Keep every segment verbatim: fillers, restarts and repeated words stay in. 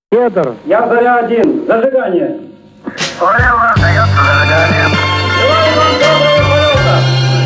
Федор. Я заря один. Зажигание. Понял, раздается зажигание. Желаю вам доброго полета.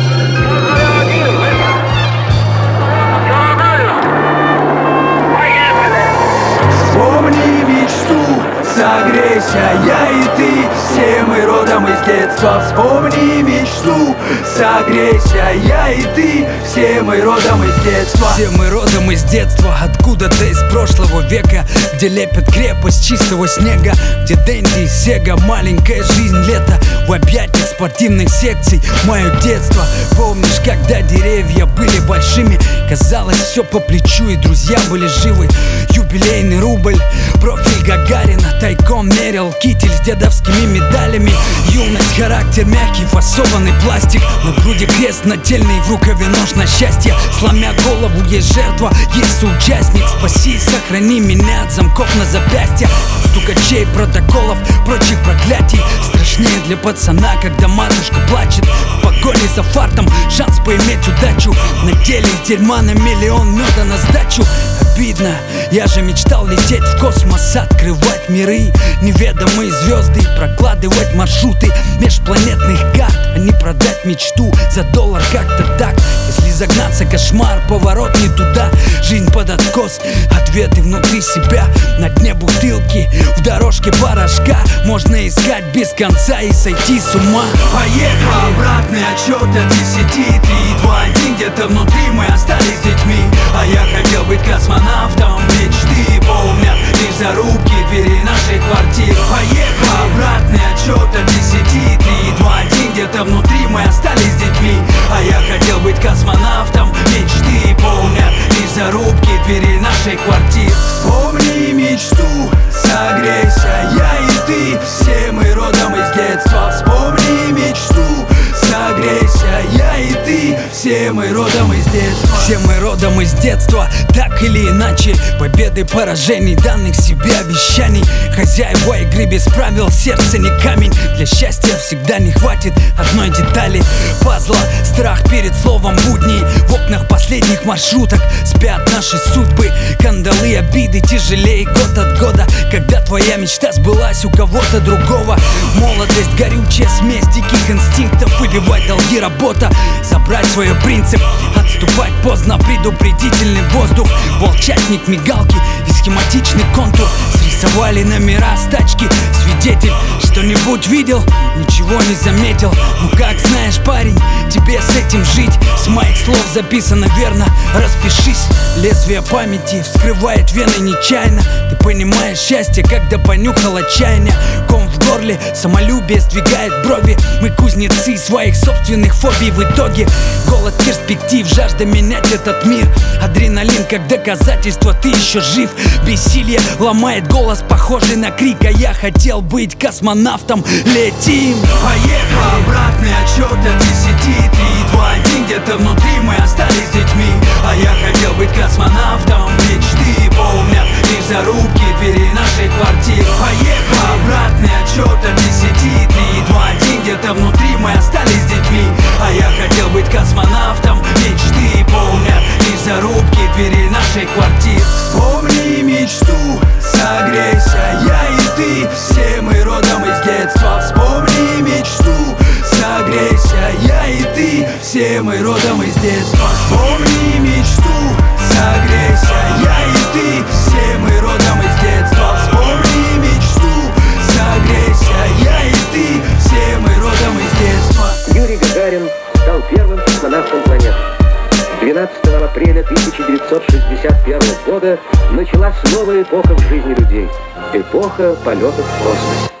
Вспомни мечту, согрейся, я и ты, все мы родом из детства. Вспомни мечту, согрейся, я и ты, все мы родом из детства. Все мы родом из детства, откуда-то из прошлого века, где лепят крепость чистого снега, где Дэнди и Сега, маленькая жизнь, лето в объятиях спортивных секций. Мое детство, помнишь, когда деревья были большими, казалось все по плечу и друзья были живы. Юбилейный рубль, профиль Гагарина, тайком мерил китель с дедовскими медалями. Юность, характер мягкий, фасованный пластик, на груди крест нательный, в рукаве нож на счастье. Сломя голову, есть жертва, есть соучастник. Спаси, сохрани меня от замков на запястье, стукачей, протоколов, прочих проклятий. Страшнее для пацана, когда матушка плачет в погоне за фартом, шанс поиметь удачу. На деле из дерьма на миллион меда на сдачу. Обидно, я же мечтал лететь в космос, открывать миры, неведомые звезды, прокладывать маршруты межпланетных карт, а не продать мечту за доллар как-то так. Если загнаться, кошмар, поворот не туда, жизнь под откос, ответы внутри себя, на дне бутылки, в дорожке порошка. Можно искать без конца и сойти с ума. Поехал, обратный отсчет от десяти, три, два, один, где-то внутри мы остались детьми. А я хотел быть космонавтом, мечты помнят лишь зарубки двери нашей квартиры. Поехал, обратный отсчет от десяти, три, два, один, где-то внутри мы остались детьми. А я хотел быть космонавтом, мечты помнят лишь зарубки двери нашей квартиры. Вспомни мечту, согрейся, я и ты, все мы родом из детства. Вспомни мечту, согрейся, я и ты, все мы родом из детства. Все мы родом из детства, так или иначе, победы, поражений, данных себе обещаний. Хозяева игры без правил, сердце не камень. Для счастья всегда не хватит одной детали пазла. Страх перед словом будни, в окнах последних маршруток спят наши судьбы. Кандалы, обиды тяжелее год от года, когда твоя мечта сбылась у кого-то другого. Молодость, горючая смесь диких инстинктов, выбивать долги, работа, забрать свой принцип, отступать поздно, предупредительный воздух, волчатник, мигалки и схематичный контур. Срисовали номера с тачки, свидетель что-нибудь видел, ничего не заметил. Ну как знаешь, парень, тебе с этим жить, с моих слов записано верно, распишись. Лезвие памяти вскрывает вены нечаянно. Ты понимаешь счастье, когда понюхал отчаяние. Ком в горле, самолюбие сдвигает брови. Мы кузнецы своих собственных фобий в итоге. Голод перспектив, жажда менять этот мир. Адреналин как доказательство, ты еще жив. Бессилие ломает голос, похожий на крик. А я хотел быть космонавтом, летим. Поехал, обратный отсчет от десяти, три, два, один, где-то внутри мы остались детьми. А я хотел быть космонавтом, мечты помнят лишь зарубки двери нашей квартиры. Поехал, обратный отсчет от десяти, три, два, один, где-то внутри мы остались детьми. А я хотел быть космонавтом, мечты помнят лишь зарубки двери нашей квартиры. Вспомни мечту, согрейся, я и ты, все мы родом из детства. Вспомни мечту, согрейся, я и ты, все мы родом из детства. Вспомни мечту, согрейся, я и ты, все мы родом из детства. Вспомни мечту, согрейся, я и ты, все мы родом из детства. Юрий Гагарин стал первым космонавтом планеты. двенадцатого апреля тысяча девятьсот шестьдесят первого года началась новая эпоха в жизни людей. Эпоха полетов в космос.